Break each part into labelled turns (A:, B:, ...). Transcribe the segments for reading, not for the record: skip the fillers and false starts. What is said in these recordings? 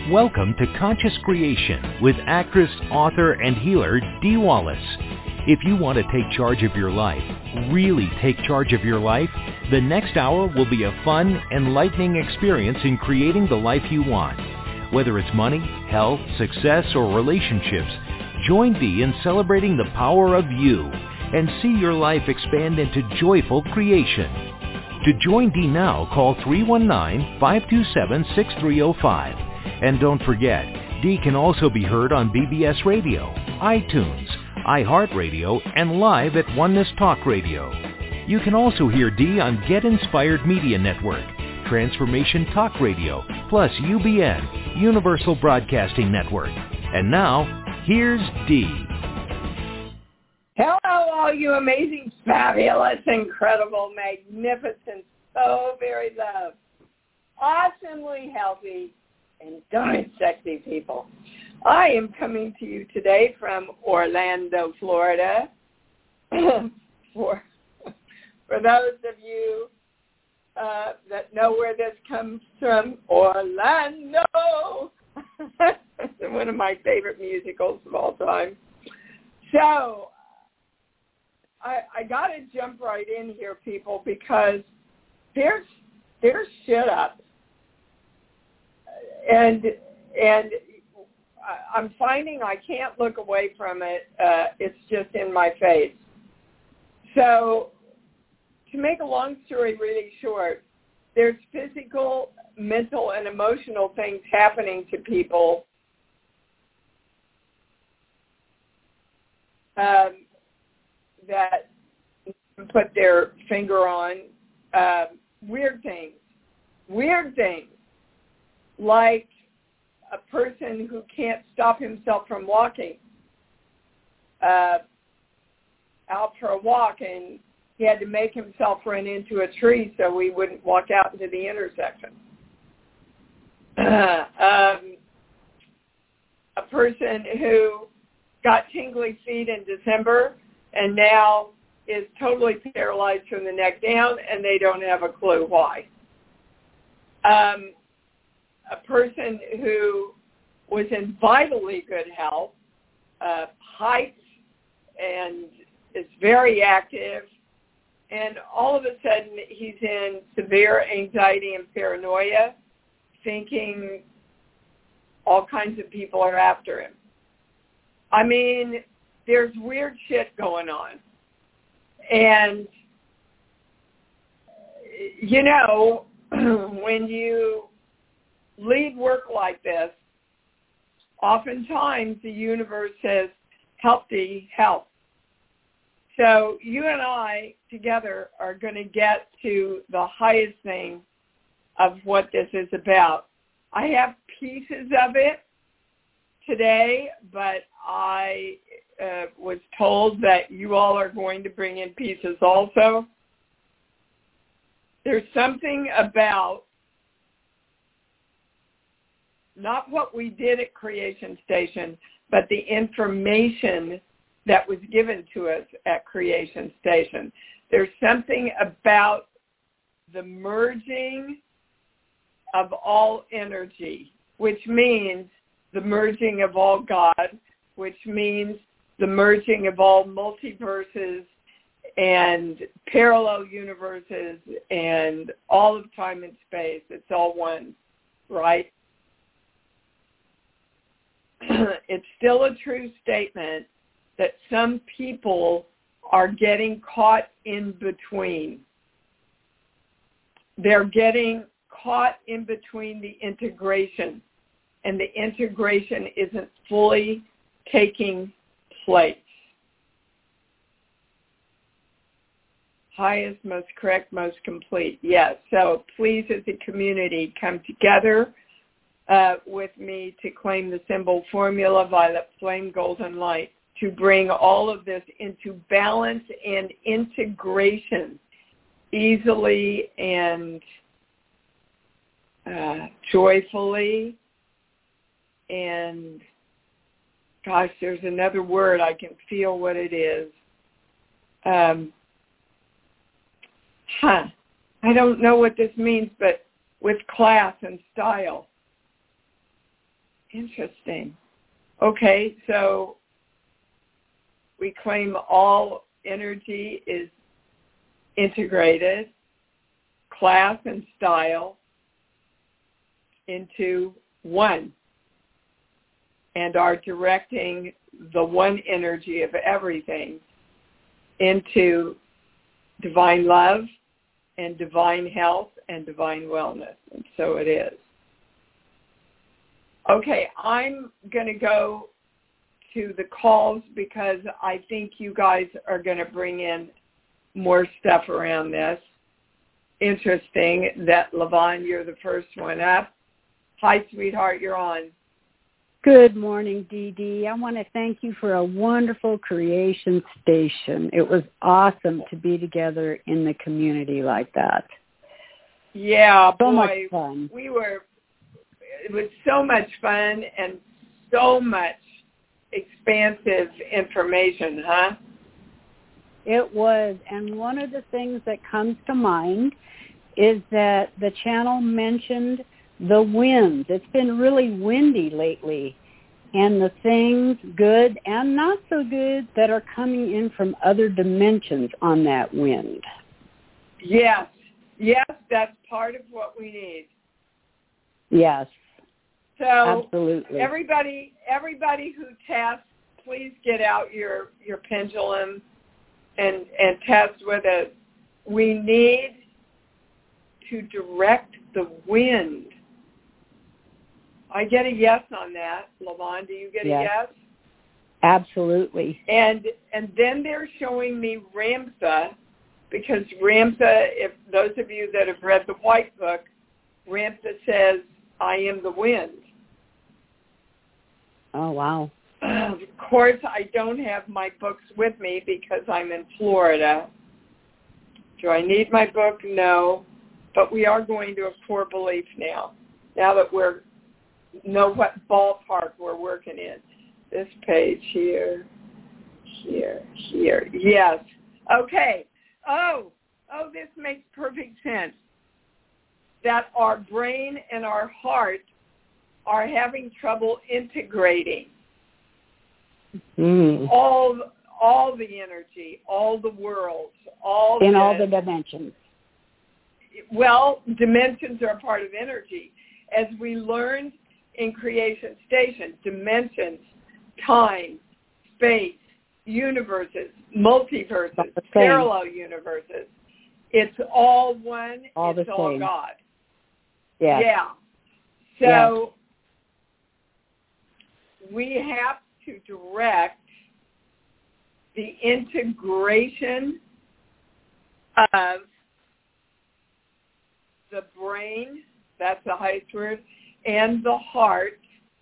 A: Welcome to Conscious Creation with actress, author, and healer Dee Wallace. If you want to take charge of your life, really take charge of your life, the next hour will be a fun, enlightening experience in creating the life you want. Whether it's money, health, success, or relationships, join Dee in celebrating the power of you and see your life expand into joyful creation. To join Dee now, call 319-527-6305. And don't forget, Dee can also be heard on BBS Radio, iTunes, iHeartRadio, and live at Oneness Talk Radio. You can also hear Dee on Get Inspired Media Network, Transformation Talk Radio, plus UBN, Universal Broadcasting Network. And now, here's Dee.
B: Hello, all you amazing, fabulous, incredible, magnificent, so very loved, awesomely healthy, and darn sexy people. I am coming to you today from Orlando, Florida. For those of you that know where this comes from, Orlando. One of my favorite musicals of all time. So I got to jump right in here, people, because there's shit up. And I'm finding I can't look away from it. It's just in my face. So to make a long story really short, there's physical, mental, and emotional things happening to people that put their finger on weird things, like a person who can't stop himself from walking out for a walk, and he had to make himself run into a tree so he wouldn't walk out into the intersection. A person who got tingly feet in December and now is totally paralyzed from the neck down, and they don't have a clue why. A person who was in vitally good health, hikes and is very active, and all of a sudden he's in severe anxiety and paranoia, thinking all kinds of people are after him. I mean, there's weird shit going on. And, you know, when you lead work like this, oftentimes the universe says, help Dee, help. So you and I together are going to get to the highest thing of what this is about. I have pieces of it today, but I was told that you all are going to bring in pieces also. There's something about not what we did at Creation Station, but the information that was given to us at Creation Station. There's something about the merging of all energy, which means the merging of all God, which means the merging of all multiverses and parallel universes and all of time and space. It's all one, right? It's still a true statement that some people are getting caught in between. They're getting caught in between the integration, and the integration isn't fully taking place. Highest, most correct, most complete. Yes. So please, as a community, come together with me to claim the symbol formula, violet flame, golden light, to bring all of this into balance and integration easily and joyfully. And gosh, there's another word. I can feel what it is. I don't know what this means, but with class and style. Interesting. Okay, so we claim all energy is integrated, class and style, into one, and are directing the one energy of everything into divine love and divine health and divine wellness. And so it is. Okay, I'm going to go to the calls because I think you guys are going to bring in more stuff around this. Interesting that, Levon, you're the first one up. Hi, sweetheart, you're on.
C: Good morning, Dee Dee. I want to thank you for a wonderful creation station. It was awesome to be together in the community like that.
B: Yeah,
C: so
B: boy,
C: much fun.
B: It was so much fun and so much expansive information, huh?
C: It was, and one of the things that comes to mind is that the channel mentioned the winds. It's been really windy lately, and the things, good and not so good, that are coming in from other dimensions on that wind.
B: Yes, that's part of what we need.
C: Yes,
B: so
C: absolutely.
B: Everybody who tests, please get out your pendulum and test with it. We need to direct the wind. I get a yes on that. Levon, do you get a yes?
C: Absolutely.
B: And then they're showing me Ramtha, because Ramtha, if those of you that have read the White Book, Ramtha says, I am the wind.
C: Oh, wow.
B: Of course, I don't have my books with me because I'm in Florida. Do I need my book? No. But we are going to a core belief now that we're know what ballpark we're working in. This page here. Yes. Okay. Oh, this makes perfect sense. That our brain and our heart are having trouble integrating all the energy, all the worlds, all
C: the dimensions.
B: Well, dimensions are a part of energy. As we learned in Creation Station, dimensions, time, space, universes, multiverses, parallel universes. It's all one. It's all God. Yeah. So we have to direct the integration of the brain, that's the highest word, and the heart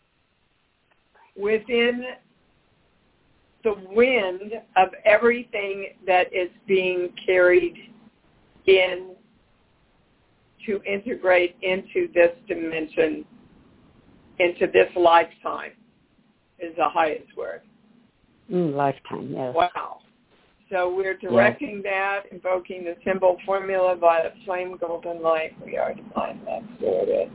B: within the wind of everything that is being carried in to integrate into this dimension, into this lifetime, is the highest word.
C: Lifetime, yes.
B: Wow. So we're directing that, invoking the symbol, formula, violet flame, golden light. We are divine. That's where it is.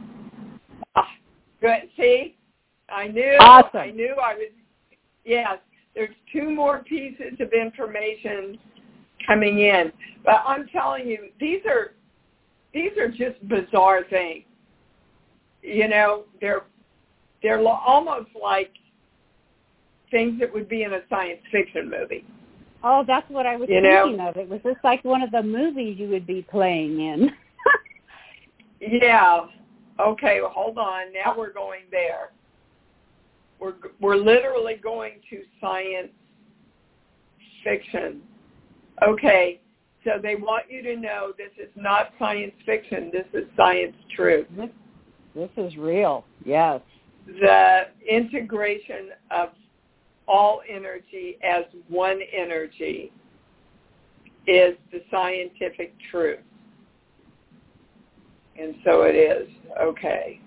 B: Good. See? I knew.
C: Awesome.
B: I was. Yes. There's two more pieces of information coming in. But I'm telling you, these are just bizarre things. You know, they're almost like things that would be in a science fiction movie.
C: Oh, that's what I was thinking of. It was just like one of the movies you would be playing in.
B: Yeah. Okay, well, hold on. Now we're going there. We're literally going to science fiction. Okay, so they want you to know this is not science fiction. This is science truth.
C: This is real, yes.
B: The integration of all energy as one energy is the scientific truth. And so it is. Okay.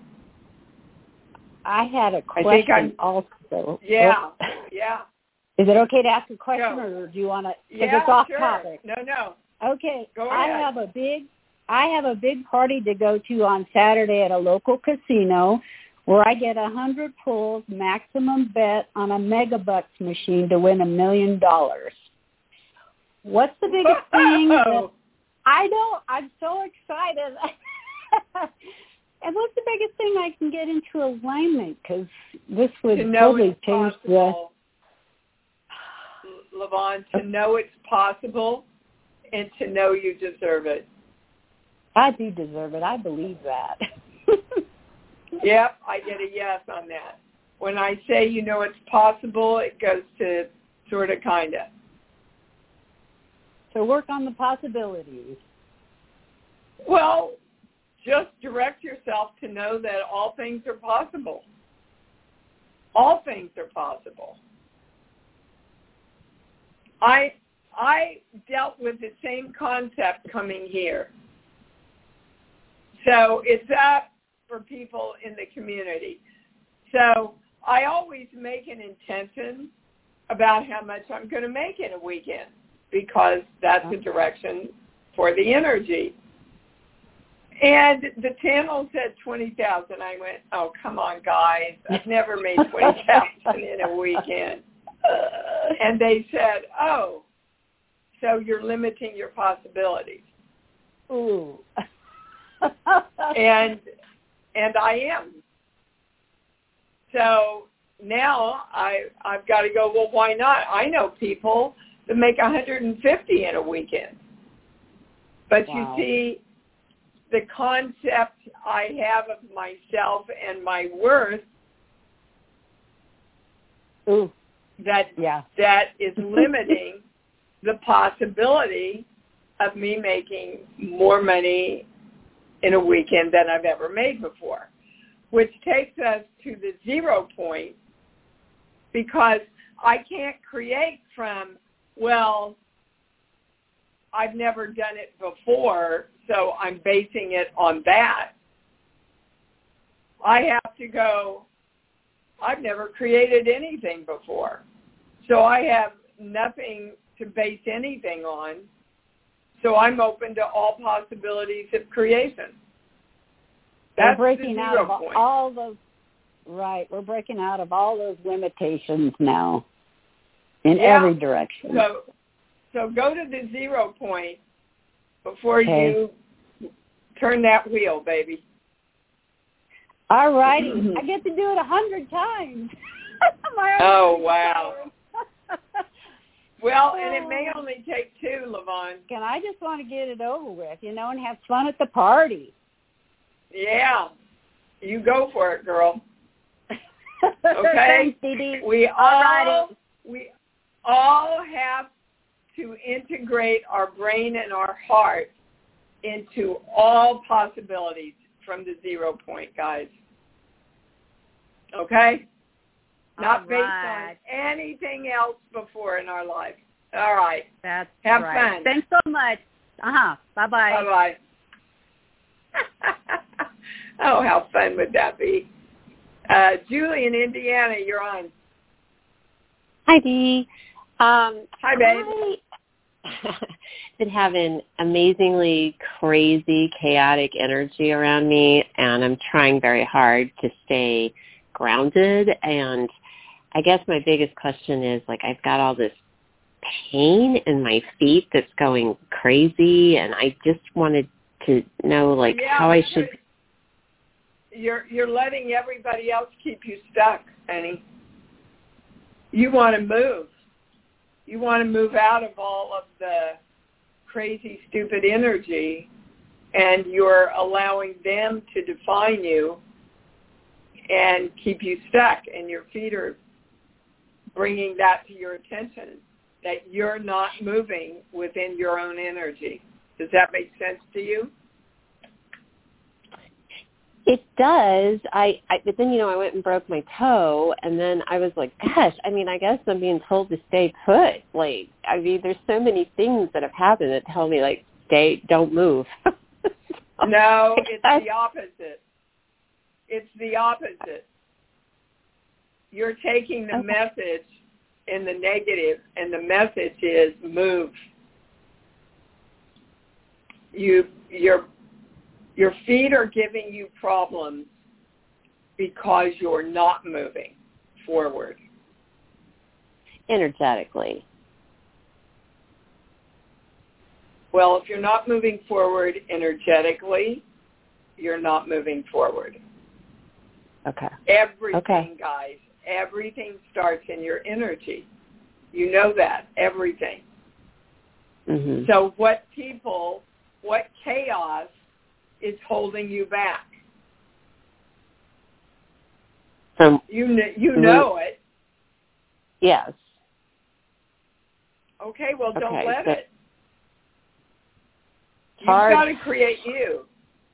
C: I had a question also.
B: Yeah.
C: Is it okay to ask a question, or do you want to?
B: Yeah,
C: it's off
B: sure.
C: topic.
B: No.
C: Okay.
B: Go ahead.
C: I have a big party to go to on Saturday at a local casino where I get 100 pulls, maximum bet on a Megabucks machine to win $1 million. What's the biggest thing? I know. I'm so excited. And what's the biggest thing I can get into alignment? Because this would totally change
B: LaVon, to know it's possible and to know you deserve it.
C: I do deserve it. I believe that.
B: Yep, I get a yes on that. When I say you know it's possible, it goes to sort of, kind of.
C: So work on the possibilities.
B: Well, just direct yourself to know that all things are possible. All things are possible. I dealt with the same concept coming here. So it's up for people in the community. So I always make an intention about how much I'm going to make in a weekend, because that's the direction for the energy. And the channel said 20,000. I went, oh, come on, guys. I've never made 20,000 in a weekend. And they said, oh, so you're limiting your possibilities.
C: Ooh.
B: And I am. So now I've got to go, well, why not? I know people that make 150 in a weekend. But
C: wow.
B: You see, the concept I have of myself and my worth,
C: ooh,
B: that is limiting the possibility of me making more money in a weekend than I've ever made before, which takes us to the 0 point, because I can't create from, well, I've never done it before, so I'm basing it on that. I have to go, I've never created anything before, so I have nothing to base anything on, so I'm open to all possibilities of creation. That's
C: we're breaking out of
B: point.
C: all those, right, we're breaking out of all those limitations now in every direction.
B: So go to the 0 point before you turn that wheel, baby.
C: All righty. I get to do it 100 times.
B: Oh, wow. Well, and it may only take 2, LaVon.
C: And I just want to get it over with, and have fun at the party.
B: Yeah. You go for it, girl. Okay?
C: Thanks, Dee Dee.
B: We all have to integrate our brain and our heart into all possibilities from the 0 point, guys. Okay? Not based on anything else before in our life. All right.
C: Have
B: fun.
C: Thanks so much. Bye-bye.
B: Bye-bye. Oh, how fun would that be? Julie in Indiana, you're on.
D: Hi, Dee.
B: Hi, babe.
D: I've been having amazingly crazy, chaotic energy around me, and I'm trying very hard to stay grounded. And I guess my biggest question is, I've got all this pain in my feet that's going crazy, and I just wanted to know, how I should...
B: You're letting everybody else keep you stuck, honey. You want to move. You want to move out of all of the crazy, stupid energy, and you're allowing them to define you and keep you stuck, and your feet are bringing that to your attention, that you're not moving within your own energy. Does that make sense to you?
D: It does. But then, I went and broke my toe, and then I was like, gosh, I guess I'm being told to stay put. There's so many things that have happened that tell me, don't move.
B: No, it's the opposite. It's the opposite. You're taking the message in the negative, and the message is move. Your feet are giving you problems, because you're not moving forward?
D: Energetically.
B: Well, if you're not moving forward energetically, you're not moving forward.
D: Okay.
B: Everything, guys, everything starts in your energy. You know that, everything.
D: Mm-hmm.
B: So what chaos is holding you back? You know it.
D: Yes.
B: Okay, well, don't let
D: so
B: it. You've got to create you.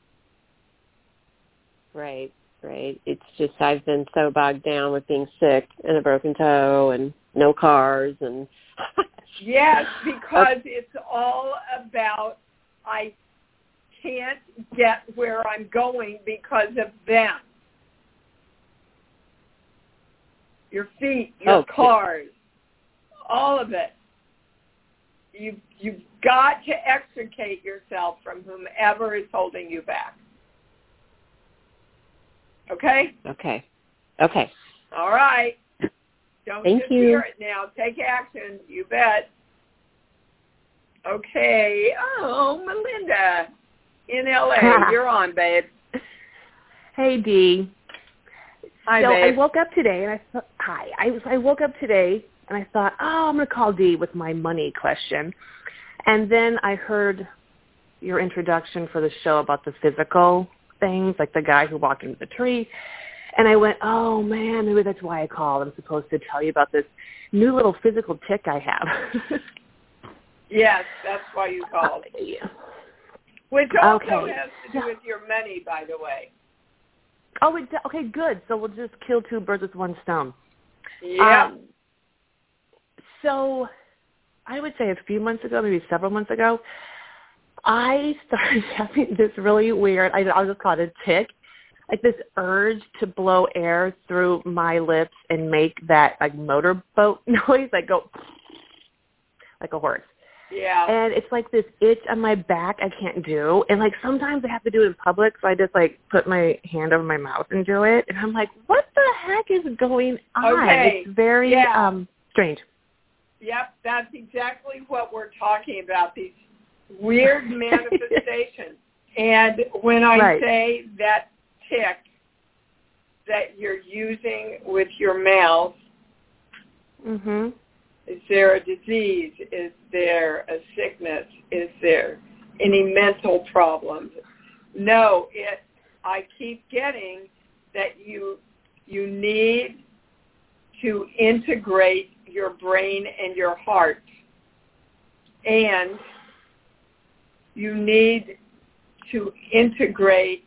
D: Right. It's just I've been so bogged down with being sick and a broken toe and no cars and
B: yes, because it's all about I can't get where I'm going because of them. Your feet, your cars, all of it. You've got to extricate yourself from whomever is holding you back. Okay?
D: Okay.
B: All right. Don't
D: Thank
B: just
D: you.
B: hear it now. Take action. You bet. Okay. Oh, Melinda in LA. You're on, babe.
E: Hey, Dee.
B: Hi,
E: so
B: babe.
E: I woke up today and I thought, I woke up today and I thought, I'm going to call Dee with my money question. And then I heard your introduction for the show about the physical things, like the guy who walked into the tree. And I went, oh, man, maybe that's why I called. I'm supposed to tell you about this new little physical tick I have.
B: Yes, that's why you called.
E: Yeah.
B: Which also has to do with your money, by the way.
E: Oh, okay, good. So we'll just kill two birds with one stone.
B: Yeah.
E: So I would say a few months ago, maybe several months ago, I started having this really weird, I'll just call it a tick, like this urge to blow air through my lips and make that like motorboat noise, like go like a horse.
B: Yeah.
E: And it's like this itch on my back I can't do. And like sometimes I have to do it in public, so I just like put my hand over my mouth and do it. And I'm like, what the heck is going on?
B: Okay.
E: It's very strange.
B: Yep, that's exactly what we're talking about, these weird manifestations. And when I say that tick that you're using with your mouth, is there a disease? Is there a sickness? Is there any mental problems? No, I keep getting that you need to integrate your brain and your heart, and you need to integrate,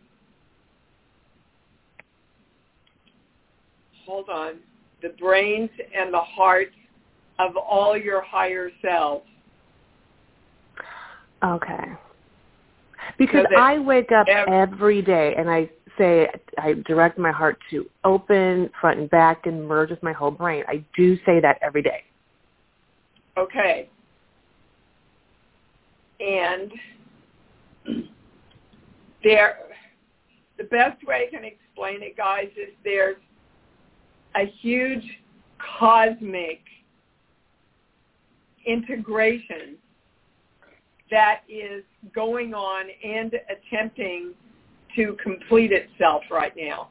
B: the brains and the hearts of all your higher selves.
E: Okay. Because I wake up every day and I say I direct my heart to open, front and back, and merge with my whole brain. I do say that every day.
B: Okay. And the best way I can explain it, guys, is there's a huge cosmic integration that is going on and attempting to complete itself right now.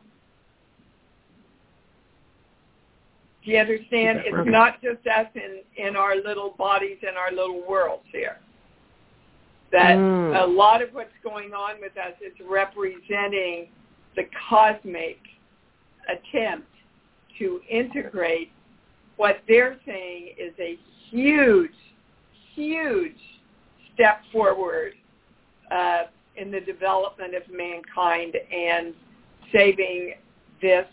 B: Do you understand? It's not just us in our little bodies and our little worlds here. That a lot of what's going on with us is representing the cosmic attempt to integrate what they're saying is a huge, huge step forward in the development of mankind and saving this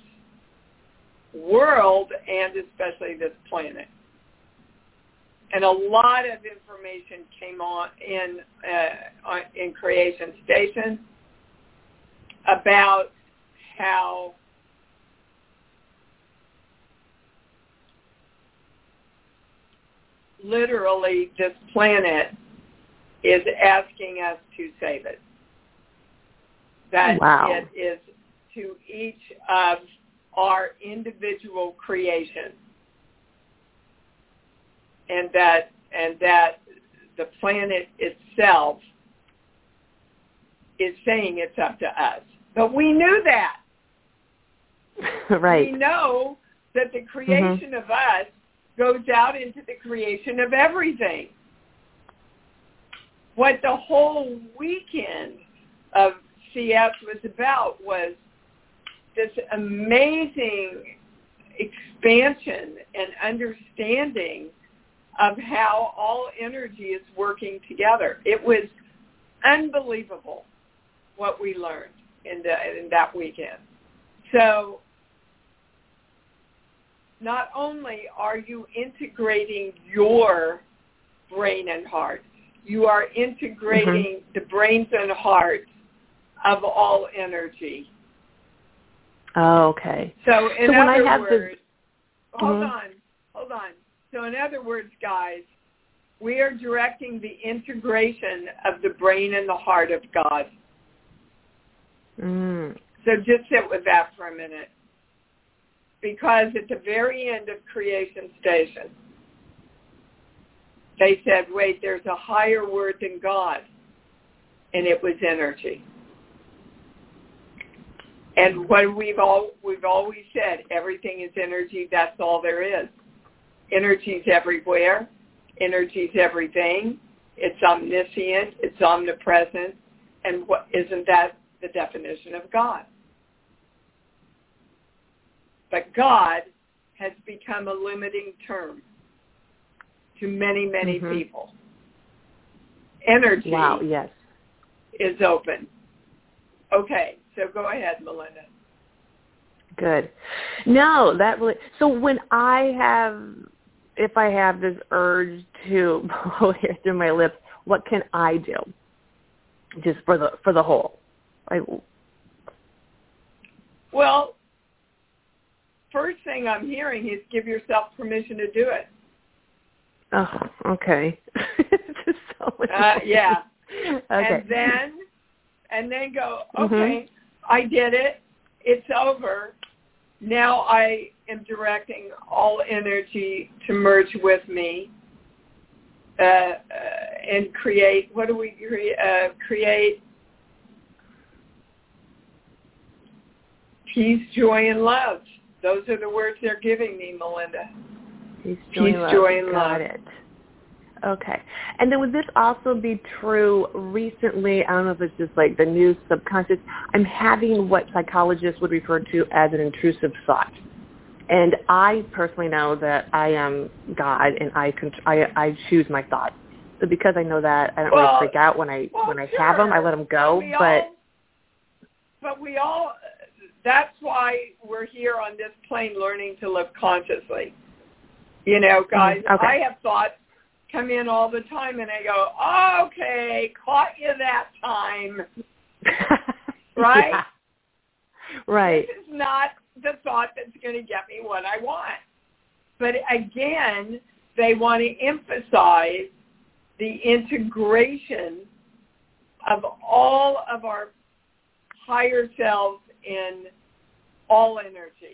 B: world and especially this planet. And a lot of information came on in Creation Station about how literally this planet is asking us to save it. That it is to each of our individual creations, and that the planet itself is saying it's up to us. But we knew that.
E: Right.
B: We know that the creation of us goes out into the creation of everything. What the whole weekend of CS was about was this amazing expansion and understanding of how all energy is working together. It was unbelievable what we learned in that weekend. So not only are you integrating your brain and heart, you are integrating the brains and hearts of all energy.
E: Oh, okay.
B: So in other words, hold on. So in other words, guys, we are directing the integration of the brain and the heart of God. So just sit with that for a minute. Because at the very end of Creation Station, they said, wait, there's a higher word than God, and it was energy. And what we've always said, everything is energy, that's all there is. Energy's everywhere. Energy's everything. It's omniscient. It's omnipresent. And isn't that the definition of God? But God has become a limiting term to many, many people. Energy is open. Okay, so go ahead, Melinda.
E: Good. No, that really. So if I have this urge to blow air through my lips, what can I do? Just for the whole.
B: Well, first thing I'm hearing is give yourself permission to do it.
E: Oh, okay. Just so
B: yeah.
E: Okay.
B: And then go, okay, I did it. It's over. Now I am directing all energy to merge with me and create, what do we create? Peace, joy, and love. Those are the words they're giving me, Melinda.
E: Peace, joy, and love. Got it. Okay. And then would this also be true recently? I don't know if it's just like the new subconscious. I'm having what psychologists would refer to as an intrusive thought. And I personally know that I am God and I choose my thoughts. So because I know that, I don't really freak out when I have them. I let them go.
B: But we all, that's why we're here on this plane learning to live consciously. You know, guys, I have thoughts come in all the time, and I go, oh, okay, caught you that time. Right?
E: Yeah. Right.
B: This is not the thought that's going to get me what I want. But again, they want to emphasize the integration of all of our higher selves in all energy.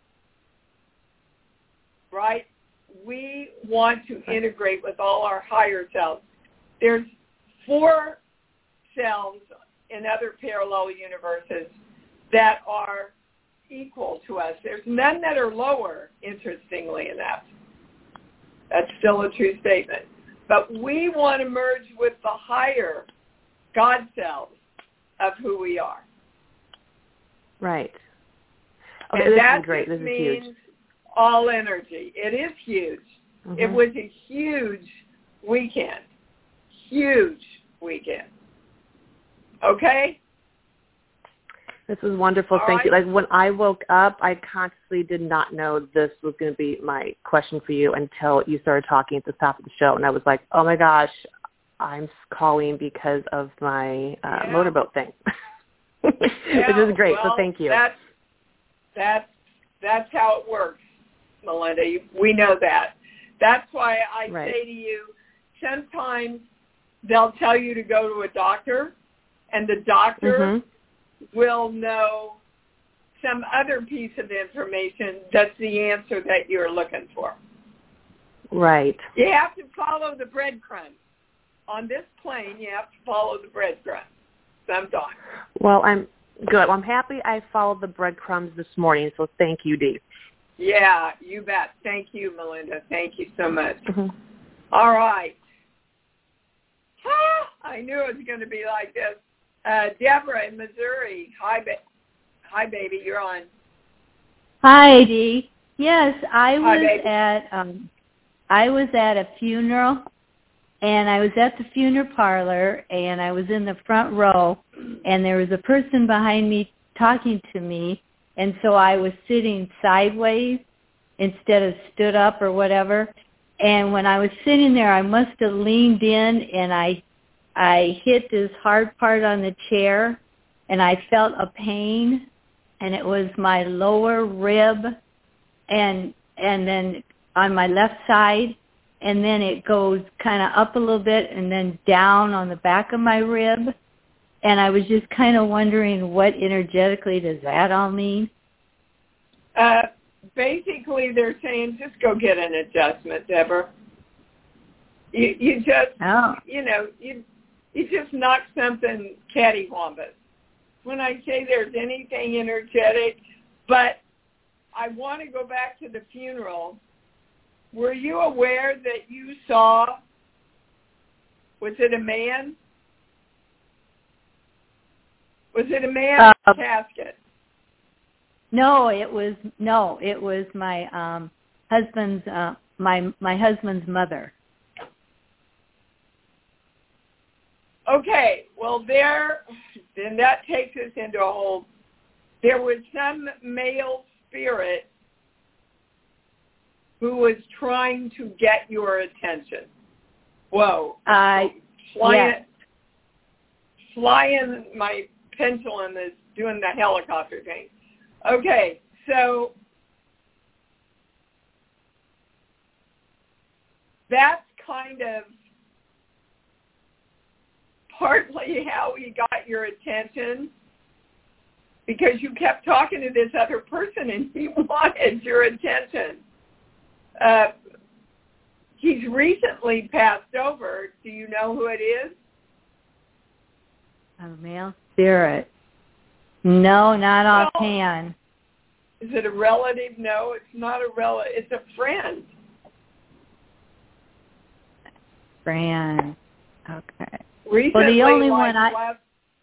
B: Right? We want to integrate with all our higher selves. There's 4 selves in other parallel universes that are equal to us. There's none that are lower, interestingly enough. That's still a true statement. But we want to merge with the higher God selves of who we are.
E: Right. Okay,
B: and
E: this
B: that
E: is great. This is huge.
B: All energy. It is huge. It was a huge weekend. Huge weekend. Okay?
E: This was wonderful. Thank you. Like when I woke up, I consciously did not know this was going to be my question for you until you started talking at the top of the show. And I was like, oh my gosh, I'm calling because of my motorboat thing. Which is great.
B: Well,
E: so thank you.
B: That's how it works, Melinda. We know that. That's why I say to you, sometimes they'll tell you to go to a doctor, and the doctor will know some other piece of information that's the answer that you're looking for.
E: Right.
B: You have to follow the breadcrumbs. On this plane, you have to follow the breadcrumbs sometimes.
E: Well, I'm good. I'm happy I followed the breadcrumbs this morning, so thank you, Dee.
B: Yeah, you bet. Thank you, Melinda. Thank you so much.
E: Mm-hmm.
B: All right. I knew it was going to be like this. Deborah in Missouri. Hi, baby. You're on.
F: Hi, Dee. Yes, I was
B: baby.
F: at a funeral, and I was at the funeral parlor, and I was in the front row, and there was a person behind me talking to me, and so I was sitting sideways instead of stood up or whatever. And when I was sitting there, I must have leaned in, and I hit this hard part on the chair, and I felt a pain, and it was my lower rib, and then on my left side, and then it goes kind of up a little bit and then down on the back of my rib. And I was just kind of wondering, what energetically does that all mean?
B: Basically, they're saying just go get an adjustment, Deborah. You just, you just knocked something cattywampus. When I say there's anything energetic, but I want to go back to the funeral. Were you aware that you saw, was it a man? Was it a man in a casket?
F: No, it was my husband's my husband's mother.
B: Okay, well then that takes us into a whole. There was some male spirit who was trying to get your attention. Whoa! Flying my pendulum is doing the helicopter thing. Okay, so that's kind of partly how he got your attention, because you kept talking to this other person and he wanted your attention. He's recently passed over. Do you know who it is?
F: A male spirit. No, not offhand.
B: Is it a relative? No, it's not a relative. It's a friend.
F: Friend. Okay.
B: Recently,
F: well, the only
B: like
F: one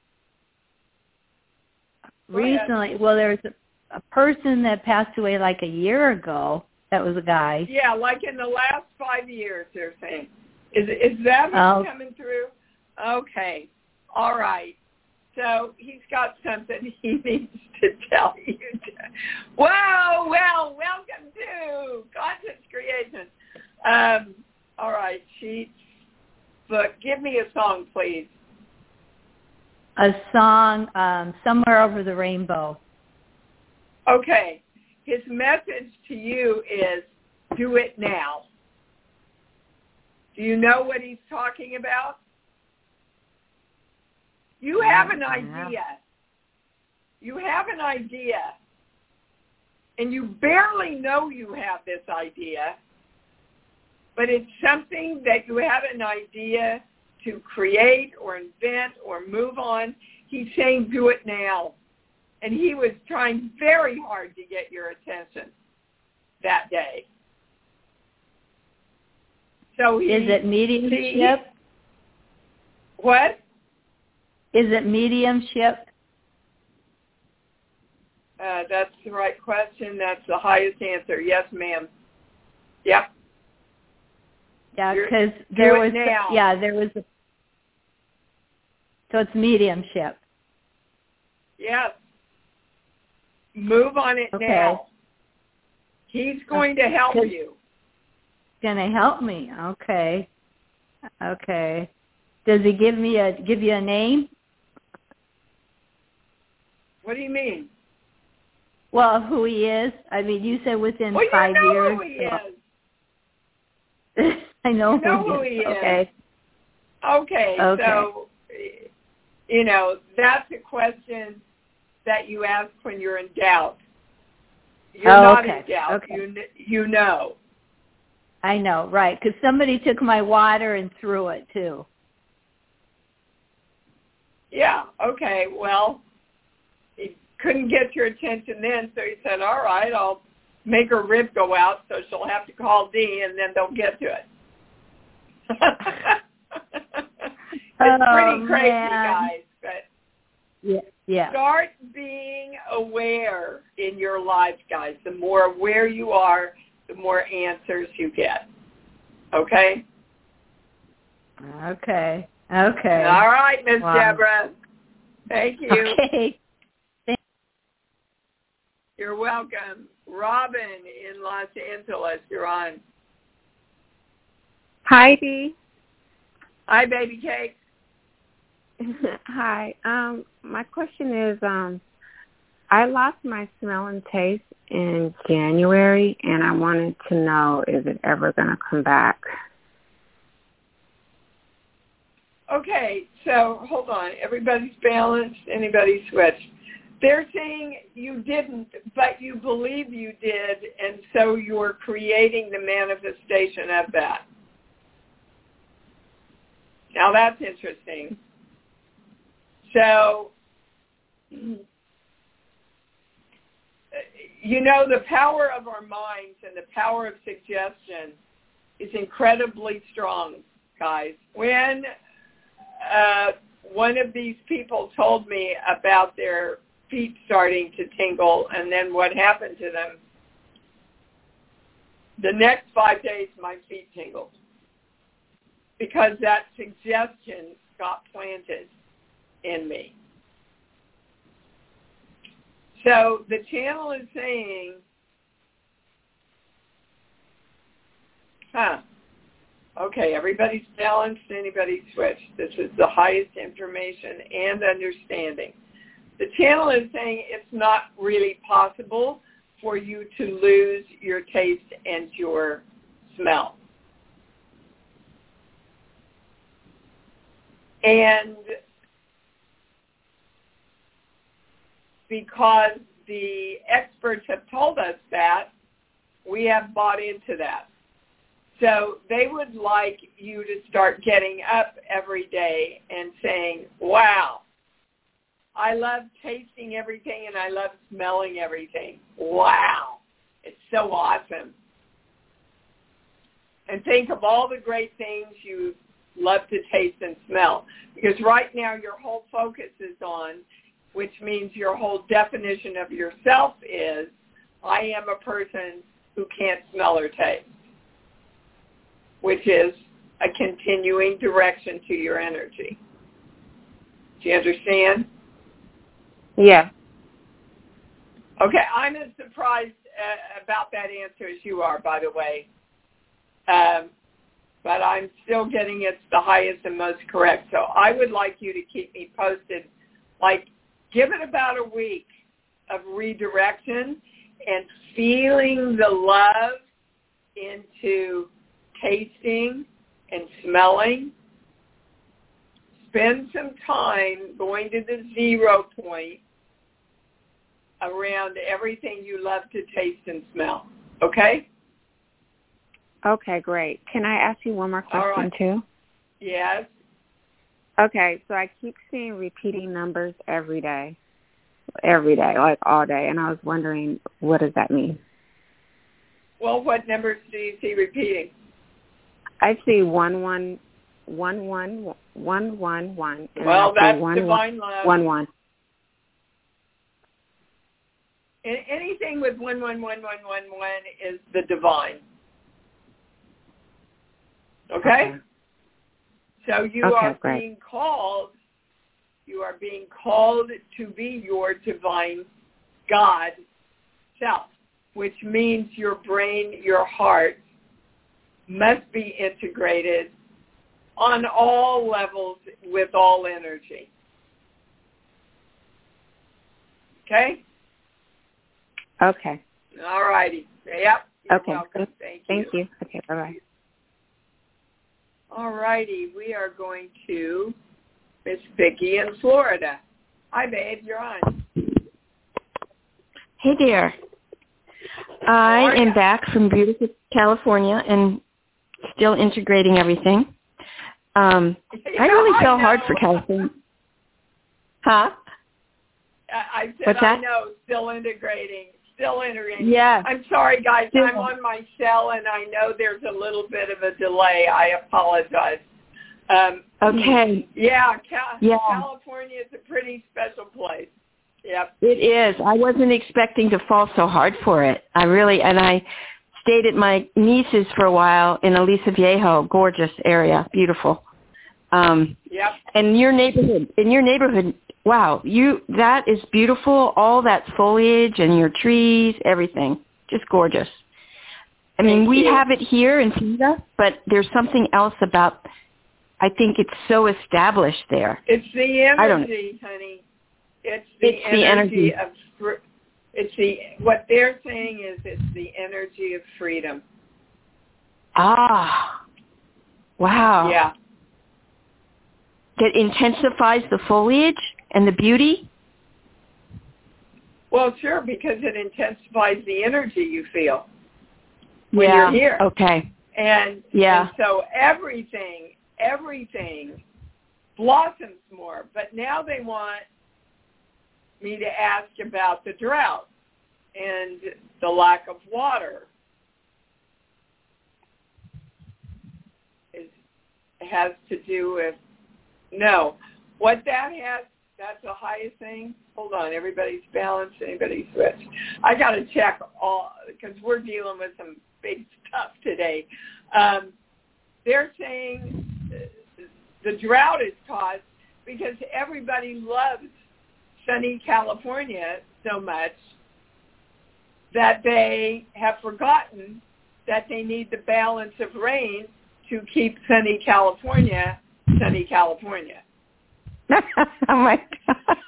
F: well, there's a person that passed away like a year ago. That was a guy.
B: Yeah, like in the last 5 years, they're saying. Is that what's coming through? Okay. All right. So he's got something he needs to tell you. Whoa, well, welcome to Conscious Creation. All right, sheets. But give me a song, please.
F: A song, Somewhere Over the Rainbow.
B: Okay. His message to you is, do it now. Do you know what he's talking about? You have an idea. You have an idea. And you barely know you have this idea, but it's something that you have an idea to create or invent or move on. He's saying do it now. And he was trying very hard to get your attention that day. So
F: is it mediumship?
B: What?
F: Is it mediumship?
B: That's the right question. That's the highest answer. Yes, ma'am. Yep.
F: Yeah, because there was so it's mediumship.
B: Yes. Move on it now. He's going to help you.
F: Going to help me. Okay. Okay. Does he give you a name?
B: What do you mean?
F: Well, who he is. I mean, you said within 5 years.
B: You know who he is.
F: I know
B: who he is.
F: Okay.
B: Okay. So, that's a question that you ask when you're in doubt. You're not
F: okay.
B: in doubt.
F: Okay.
B: You know.
F: I know, right, because somebody took my water and threw it, too.
B: Yeah, okay, well, he couldn't get your attention then, so he said, all right, I'll make her rib go out, so she'll have to call Dee, and then they'll get to it. It's pretty crazy, guys, but
F: yeah.
B: Start being aware in your life, guys. The more aware you are, the more answers you get. Okay?
F: Okay.
B: All right, Miss Deborah. Thank you.
F: Okay.
B: You're welcome. Robin in Los Angeles, you're on.
G: Hi, Dee.
B: Hi, baby cake.
G: Hi. My question is, I lost my smell and taste in January, and I wanted to know, is it ever going to come back?
B: Okay, so hold on. Everybody's balanced. Anybody switched? They're saying you didn't, but you believe you did, and so you're creating the manifestation of that. Now that's interesting. So, you know, the power of our minds and the power of suggestion is incredibly strong, guys. When one of these people told me about their feet starting to tingle and then what happened to them, the next 5 days my feet tingled because that suggestion got planted in me. So the channel is saying, okay, everybody's balanced, anybody switched. This is the highest information and understanding. The channel is saying it's not really possible for you to lose your taste and your smell. And because the experts have told us that, we have bought into that. So they would like you to start getting up every day and saying, wow, I love tasting everything and I love smelling everything. Wow, it's so awesome. And think of all the great things you love to taste and smell. Because right now your whole focus is on, which means your whole definition of yourself is, I am a person who can't smell or taste, which is a continuing direction to your energy. Do you understand?
G: Yeah.
B: Okay, I'm as surprised about that answer as you are, by the way. But I'm still getting it's the highest and most correct. So I would like you to keep me posted. Like, give it about a week of redirection and feeling the love into tasting and smelling. Spend some time going to the 0 point around everything you love to taste and smell. Okay?
G: Okay, great. Can I ask you one more question, too?
B: Yes.
G: Okay, so I keep seeing repeating numbers every day, like all day, and I was wondering, what does that mean?
B: Well, what numbers do you see repeating?
G: I see 1111111.
B: Well, that's divine love.
G: 11.
B: Anything with 1111111 is the divine. Okay? So you are being called to be your divine God self, which means your brain, your heart must be integrated on all levels with all energy. Okay?
G: Okay.
B: All righty. Yep. You're
G: okay.
B: welcome.
G: Thank you. Okay, bye-bye.
B: All righty. We are going to Miss Vicki in Florida. Hi, babe. You're on.
H: Hey there. I am back from beautiful California and still integrating everything. I really fell hard for California. Huh?
B: I said,
H: What's that?
B: I know, still integrating.
H: Yeah.
B: I'm sorry, guys. I'm on my cell, and I know there's a little bit of a delay. I apologize.
H: Okay.
B: Yeah, California is a pretty special place. Yep.
H: It is. I wasn't expecting to fall so hard for it. I stayed at my niece's for a while in Aliso Viejo, gorgeous area, beautiful.
B: Yep.
H: And in your neighborhood, wow, that is beautiful. All that foliage and your trees, everything, just gorgeous. I mean, we have it here in Florida, but there's something else about. I think it's so established there.
B: It's the energy, honey. It's the energy of. What they're saying is it's the energy of freedom.
H: Ah, wow.
B: Yeah.
H: That intensifies the foliage and the beauty?
B: Well, sure, because it intensifies the energy you feel when you're here.
H: Okay.
B: And so everything blossoms more. But now they want me to ask about the drought and the lack of water. It has to do with, what that has, that's the highest thing. Hold on, everybody's balanced, anybody's switched. I got to check all, because we're dealing with some big stuff today. They're saying the drought is caused because everybody loves sunny California so much that they have forgotten that they need the balance of rain to keep sunny California.
H: Oh my God.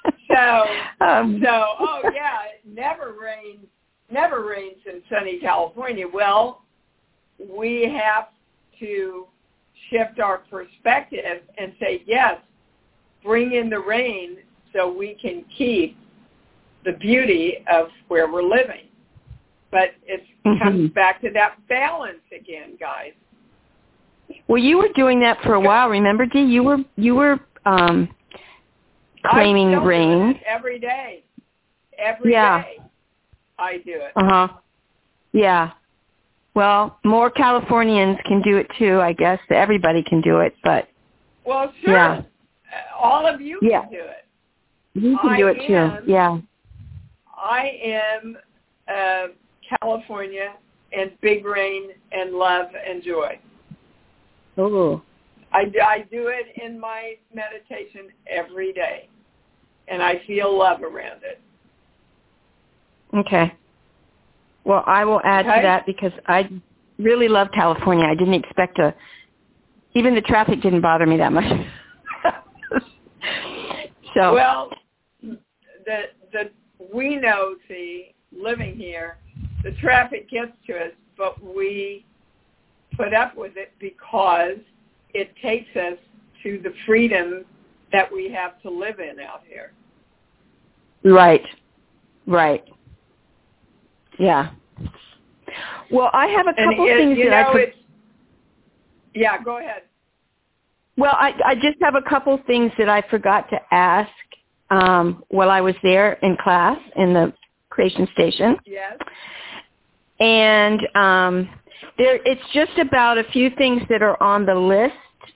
B: It never rains in sunny California. Well, we have to shift our perspective and say, yes, bring in the rain so we can keep the beauty of where we're living. But it comes back to that balance again, guys.
H: Well, you were doing that for a while. Remember, Dee? You were claiming rain
B: every day. Every day, I do it.
H: Yeah. Well, more Californians can do it too. I guess everybody can do it, but
B: sure.
H: Yeah.
B: All of you can do it.
H: You can do it too. Yeah.
B: I am California and big rain and love and joy.
H: Oh.
B: I do it in my meditation every day, and I feel love around it.
H: Okay. Well, I will add to that because I really love California. I didn't expect even the traffic didn't bother me that much. So.
B: Well, we know, living here, the traffic gets to us, but we put up with it because it takes us to the freedom that we have to live in out here.
H: Right. Yeah. Well, I have a couple things
B: Yeah, go ahead.
H: Well, I just have a couple things that I forgot to ask while I was there in class in the Creation Station.
B: Yes.
H: And it's just about a few things that are on the list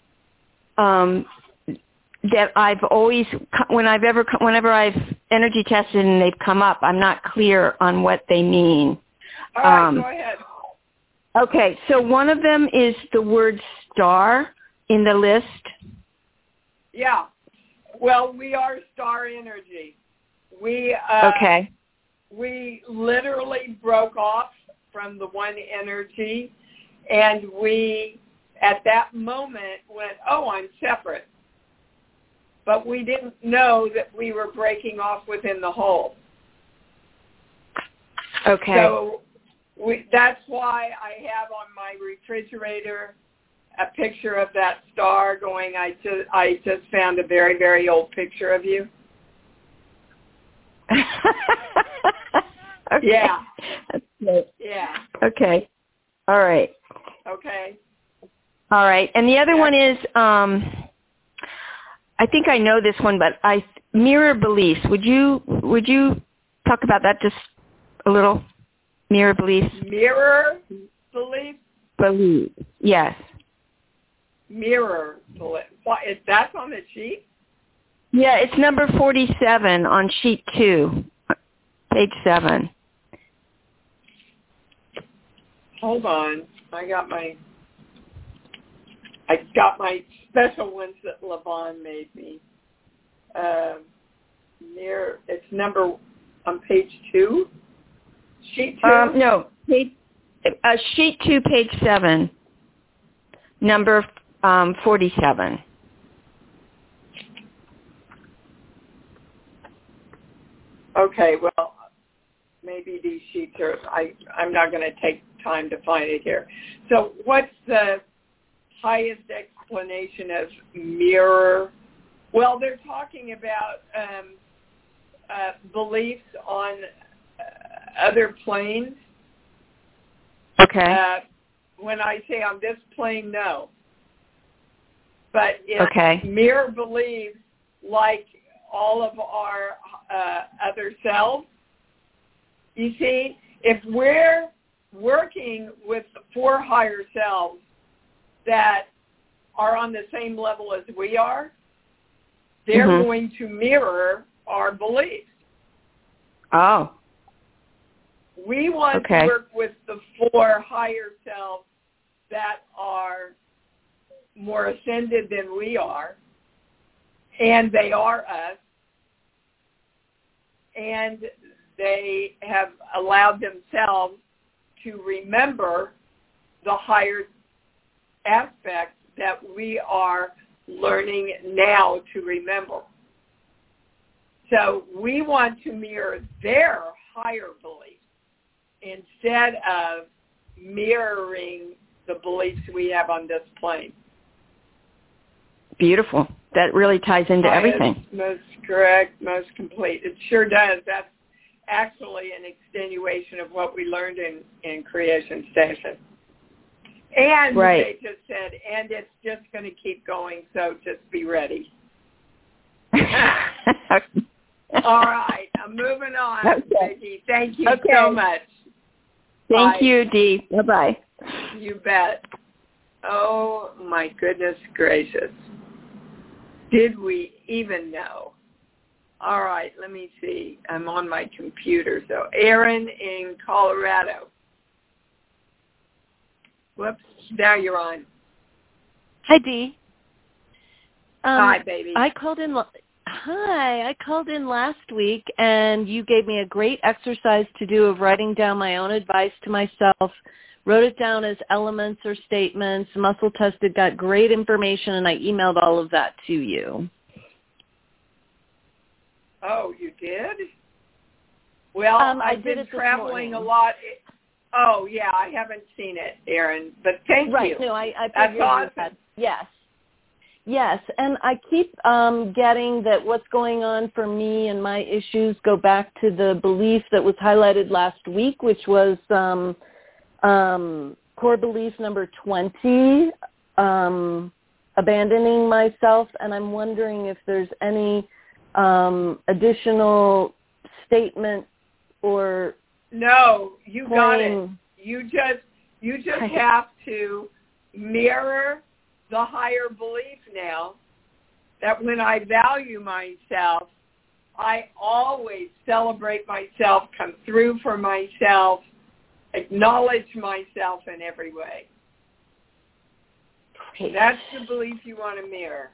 H: that I've always, whenever I've energy tested and they've come up, I'm not clear on what they mean.
B: All right, go ahead.
H: Okay, so one of them is the word star in the list.
B: Yeah. Well, we are star energy. We literally broke off from the one energy, and we, at that moment, went, I'm separate. But we didn't know that we were breaking off within the whole.
H: Okay.
B: So that's why I have on my refrigerator a picture of that star going, I just found a very, very old picture of you.
H: Okay.
B: Yeah.
H: That's great.
B: Yeah.
H: Okay. All right.
B: Okay.
H: All right. And the other one is, I think I know this one, but mirror beliefs. Would you talk about that just a little? Mirror beliefs.
B: Mirror beliefs.
H: Beliefs. Yes.
B: Mirror beliefs. What is that on the sheet?
H: Yeah, it's number 47 on sheet 2, page 7.
B: Hold on. I got my special ones that Levon made me. It's number on page 2. Sheet 2.
H: No, sheet 2, page 7. Number 47.
B: Okay, well, maybe these sheets are, I'm not going to take time to find it here. So what's the highest explanation of mirror? Well, they're talking about beliefs on other planes.
H: Okay.
B: When I say on this plane, no. But
H: okay.
B: Mirror beliefs, like all of our other selves, you see, if we're working with 4 higher selves that are on the same level as we are, they're going to mirror our beliefs.
H: Oh.
B: We want to work with the 4 higher selves that are more ascended than we are, and they are us, and they have allowed themselves to remember the higher aspects that we are learning now to remember. So we want to mirror their higher beliefs instead of mirroring the beliefs we have on this plane.
H: Beautiful. That really ties into everything.
B: Most correct, most complete. It sure does. That's actually an extenuation of what we learned in Creation Station. And they just said, and it's just going to keep going, so just be ready. All right, I'm moving on, Vicki. Thank you so much.
H: Thank you, Dee. Bye-bye.
B: You bet. Oh, my goodness gracious. Did we even know? All right, let me see. I'm on my computer. So Aaron in Colorado. Whoops, now you're on.
I: Hi, Dee.
B: Hi, baby.
I: I called in last week, and you gave me a great exercise to do of writing down my own advice to myself. Wrote it down as elements or statements, muscle tested, got great information, and I emailed all of that to you.
B: Oh, you did? Well, I've been traveling a lot. Oh, yeah, I haven't seen it, Erin, but thank you.
I: Right, no, I
B: That's awesome.
I: Yes, and I keep getting that what's going on for me and my issues go back to the belief that was highlighted last week, which was core belief number 20, abandoning myself, and I'm wondering if there's any additional statement or
B: no, you got it. You just have to mirror the higher belief now that when I value myself, I always celebrate myself, come through for myself, acknowledge myself in every way. Great. That's the belief you want to mirror.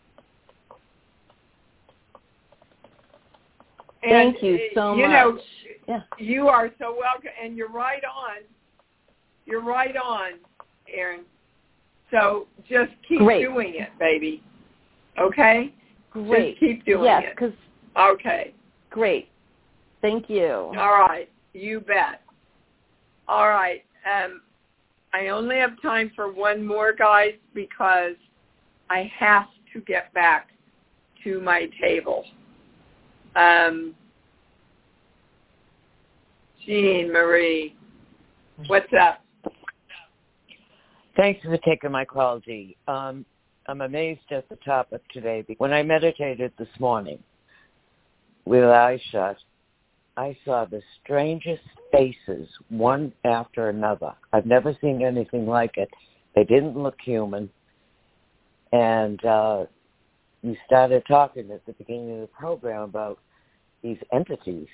I: Thank you so much.
B: You know, you are so welcome, and you're right on. You're right on, Erin. So just keep doing it, baby. Okay?
I: Great.
B: Just keep doing it. Okay.
I: Great. Thank you.
B: All right. You bet. All right. I only have time for one more, guys, because I have to get back to my table. Jean Marie. What's up?
J: Thanks for taking my call, Dee. I'm amazed at the topic today. When I meditated this morning with eyes shut, I saw the strangest faces, one after another. I've never seen anything like it. They didn't look human. And you started talking at the beginning of the program about these entities.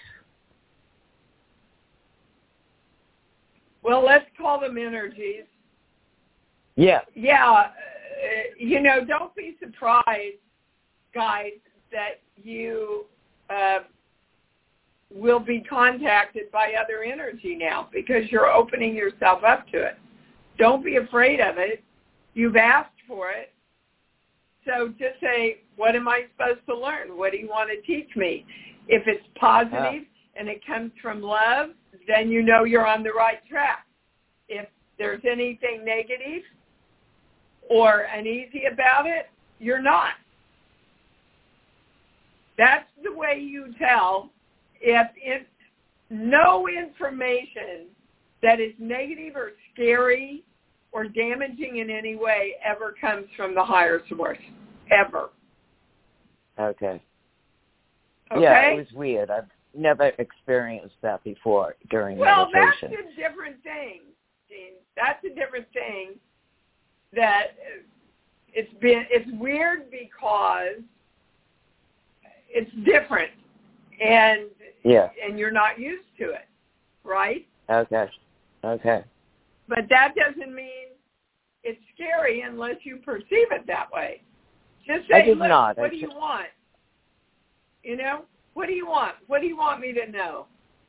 B: Well, let's call them energies.
J: Yeah.
B: Yeah. Don't be surprised, guys, that you will be contacted by other energy now because you're opening yourself up to it. Don't be afraid of it. You've asked for it. So just say, what am I supposed to learn? What do you want to teach me? If it's positive and it comes from love, then you know you're on the right track. If there's anything negative or uneasy about it, you're not. That's the way you tell if no information that is negative or scary or damaging in any way ever comes from the higher source, ever.
J: Okay.
B: Okay?
J: Yeah, it was weird. I've never experienced that before during meditation.
B: Well, that's a different thing, Jean. That's a different thing. That it's weird because it's different, and you're not used to it, right?
J: Okay.
B: But that doesn't mean it's scary unless you perceive it that way. Just say, look, what do you want? What do you want? What do you want me to know?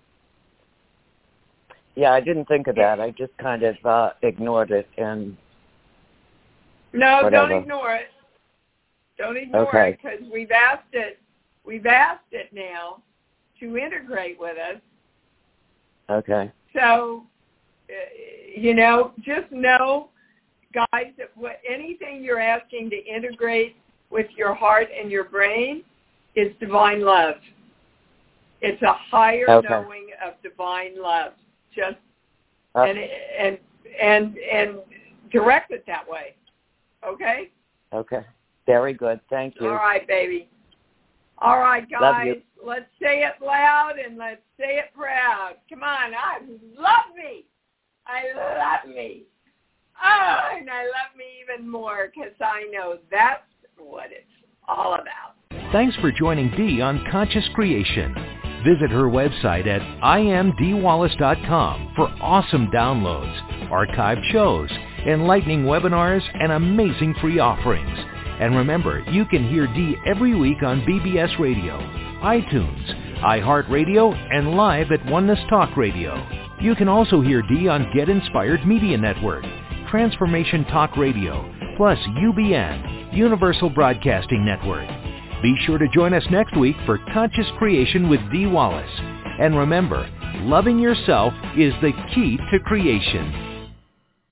J: Yeah, I didn't think of that. I just kind of ignored it and
B: No,
J: whatever.
B: Don't ignore it. Don't ignore it because we've asked it. We've asked it now to integrate with us.
J: Okay.
B: So, just know, guys, that anything you're asking to integrate with your heart and your brain is divine love. It's a higher knowing of divine love. Just and direct it that way. Okay?
J: Okay. Very good. Thank you.
B: All right, baby. All right, guys. Let's say it loud and let's say it proud. Come on. I love me. Oh, and I love me even more because I know that's what it's all about.
A: Thanks for joining Dee on Conscious Creation. Visit her website at imdwallace.com for awesome downloads, archived shows, enlightening webinars, and amazing free offerings. And remember, you can hear Dee every week on BBS Radio, iTunes, iHeartRadio, and live at Oneness Talk Radio. You can also hear Dee on Get Inspired Media Network, Transformation Talk Radio, plus UBN, Universal Broadcasting Network. Be sure to join us next week for Conscious Creation with Dee Wallace. And remember, loving yourself is the key to creation.